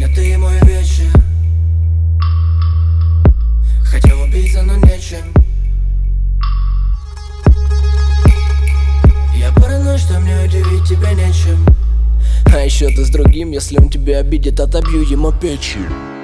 ты мой вечер. Хотел убиться, но нечем. Я паранойю, что мне удивить тебя нечем. А еще ты с другим, если он тебя обидит, отобью ему печень.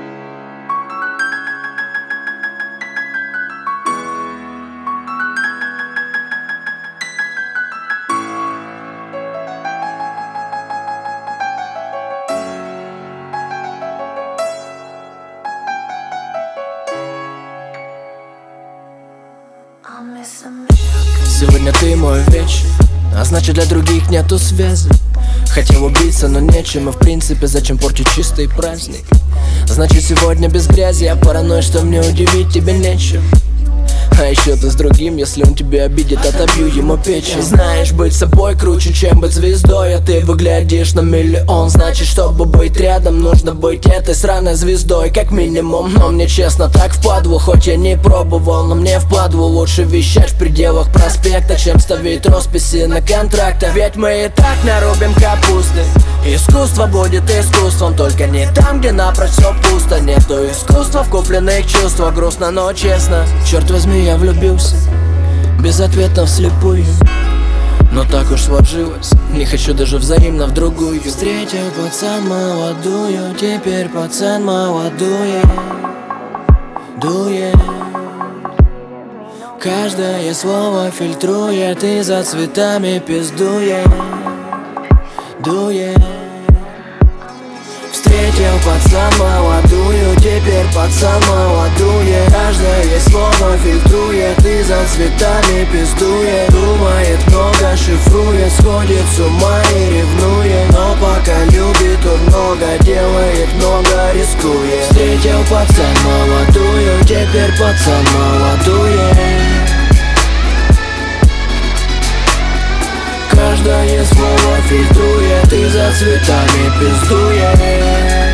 Сегодня ты мой вечер, а значит для других нету связи. Хотел убиться, но нечем, и в принципе зачем портить чистый праздник? Значит сегодня без грязи, я паранойю, что мне удивить тебя нечем. А еще ты с другим, если он тебя обидит, отобью ему печень. Знаешь, быть собой круче, чем быть звездой. А ты выглядишь на миллион. Значит, чтобы быть рядом, нужно быть этой сраной звездой, как минимум. Но мне честно так впадло, хоть я не пробовал, но мне впадло лучше вещать в пределах проспекта, чем ставить росписи на контрактах. Ведь мы и так нарубим капусты. Искусство будет искусством, только не там, где напрочь все пусто. Нету искусства в купленных чувствах. Грустно, но честно, черт возьми, я влюбился безответно вслепую. Но так уж сложилось, не хочу даже взаимно в другую. Встретил пацан молодую, теперь пацан молодует. Дует. Каждое слово фильтрует и за цветами пиздует. Дует. Встретил пацан молодую, теперь пацан молодует. Каждое слово фильтрует и за цветами пиздует. Думает много, шифрует, сходит с ума и ревнует. Но пока любит он много, делает много, рискует. Встретил пацан молодую, теперь пацан молодует. Каждое слово фильтрует и за цветами пиздует.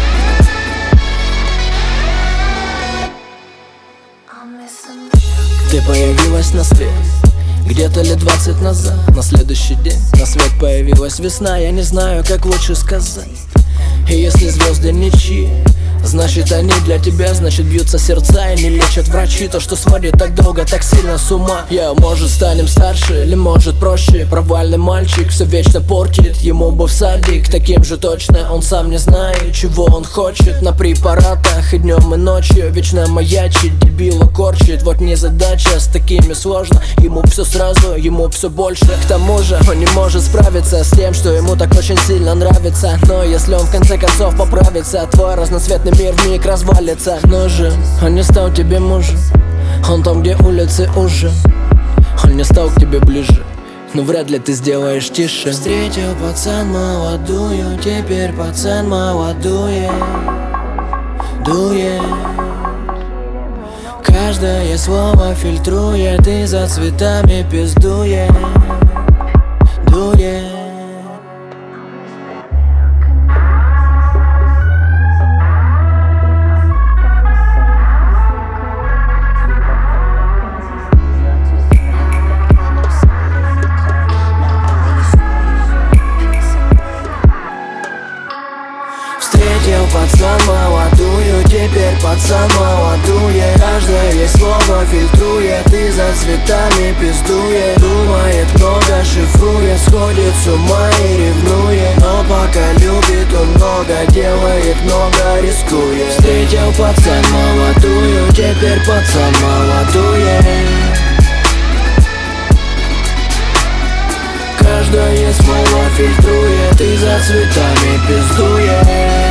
Ты появилась на свет где-то лет 20 назад. На следующий день на свет появилась весна. Я не знаю, как лучше сказать. И если звезды ничьи, значит они для тебя, значит бьются сердца и не лечат врачи. То, что сводит так долго, так сильно с ума. Может станем старше или может проще. Провальный мальчик все вечно портит. Ему бы в садик, таким же точно. Он сам не знает, чего он хочет. На препаратах и днем и ночью вечно маячит, дебила корчит. Вот не задача, с такими сложно. Ему все сразу, ему все больше. К тому же он не может справиться с тем, что ему так очень сильно нравится. Но если он в конце концов поправится, твой разноцветный мир вмиг развалится. Нужен, он не стал тебе мужем. Он там, где улицы уже. Он не стал к тебе ближе, но вряд ли ты сделаешь тише. Встретил пацан молодую, теперь пацан молодует. Дует. Каждое слово фильтрует и за цветами пиздует. Дует. Встретил пацан молодую, теперь пацан молодует. Каждое слово фильтрует и за цветами пиздует. Думает много, шифрует, сходит с ума и ревнует. Но пока любит он много, делает много, рискует. Встретил пацан молодую, теперь пацан молодует. Каждое слово фильтрует и за цветами пиздует.